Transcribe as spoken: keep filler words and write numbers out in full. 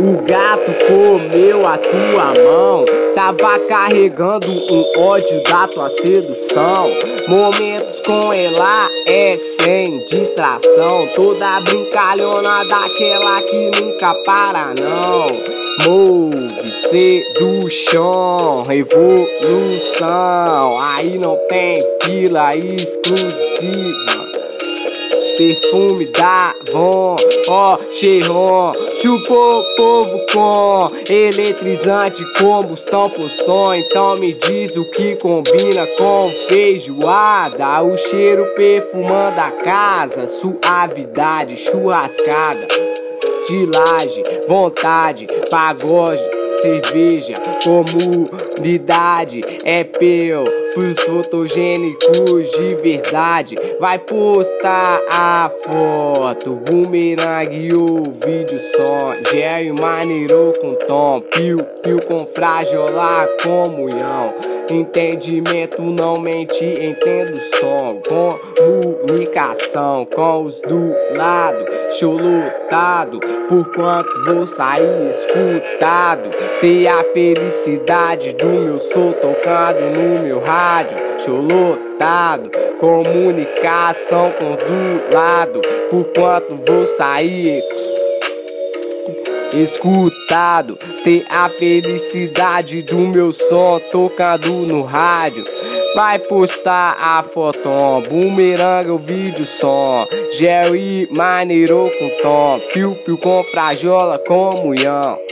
O gato comeu a tua mão, tava carregando um ódio da tua sedução. Momentos com ela é sem distração, toda brincalhona daquela que nunca para não. Move, sedução, revolução, aí não tem fila exclusiva. Perfume da Von, ó, Cheiron, chupou povo com eletrizante, combustão postou. Então me diz o que combina com feijoada. O cheiro perfumando a casa, suavidade, churrascada de laje, vontade, pagode, cerveja, comunidade, é peu pros fotogênicos de verdade. Vai postar a foto, bumerangue e o vídeo só. Jerry maneirou com tom, piu, piu com frajola, comunhão. Entendimento não mente, entendo o som. Comunicação com os do lado, show lotado. Por quantos vou sair escutado? Ter a felicidade do meu som tocado no meu rádio, show lotado. Comunicação com os do lado. Por quanto vou sair escutado, ter a felicidade do meu som tocado no rádio. Vai postar a foto, bumerangue o vídeo som. Jerry maneirou com tom, piu piu com frajola, comunhão.